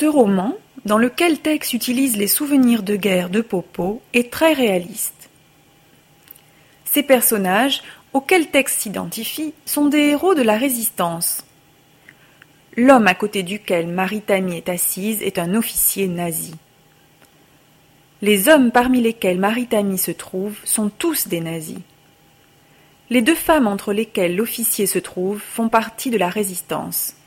Ce roman, dans lequel Tex utilise les souvenirs de guerre de Popo, est très réaliste. Ces personnages, auxquels Tex s'identifie, sont des héros de la Résistance. L'homme à côté duquel Marie-Tammy est assise est un officier nazi. Les hommes parmi lesquels Marie-Tammy se trouve sont tous des nazis. Les deux femmes entre lesquelles l'officier se trouve font partie de la Résistance.